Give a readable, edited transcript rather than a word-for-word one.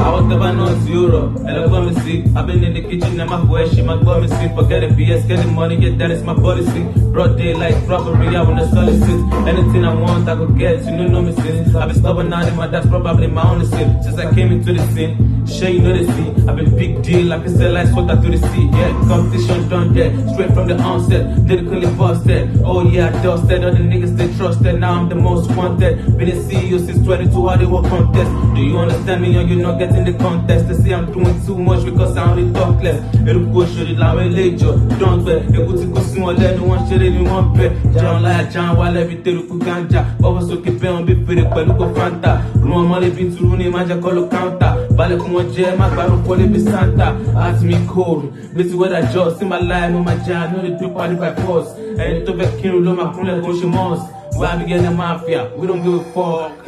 was never known zero. And let me see. I've been in the kitchen and my voice, she my me see. Forget the BS, get the money, yeah, that is my policy. Broad daylight, robbery, I wanna solicit. Anything I want, I could get, you know me sin. I've been stubborn now, that's probably my only sin. Since I came into the scene, sure you know the scene. I've been big deal, like I said, like water to the sea. Yeah, competition done there, straight from the onset, lyrically busted. Oh yeah, I dusted, all the niggas they trusted. Now I'm the most wanted. Been a CEO since 22, how they will contest. Do you understand me or you not getting the contest? They say I'm doing too much because I only talk less. It'll go show the lie later. Don't bet, they go to go soon or let no one shit anyone bet. John like John while everything look ganja. Baba so keep on be pretty, but look Fanta. Run money be to run imagine call counter. Bale kuma jam, my barrel for the Santa. Ask me cold. This is what I just in my life, on my job, know the do party by force. And to be king, my crew, like Ocean Moss. Why we get the mafia? We don't give a fuck.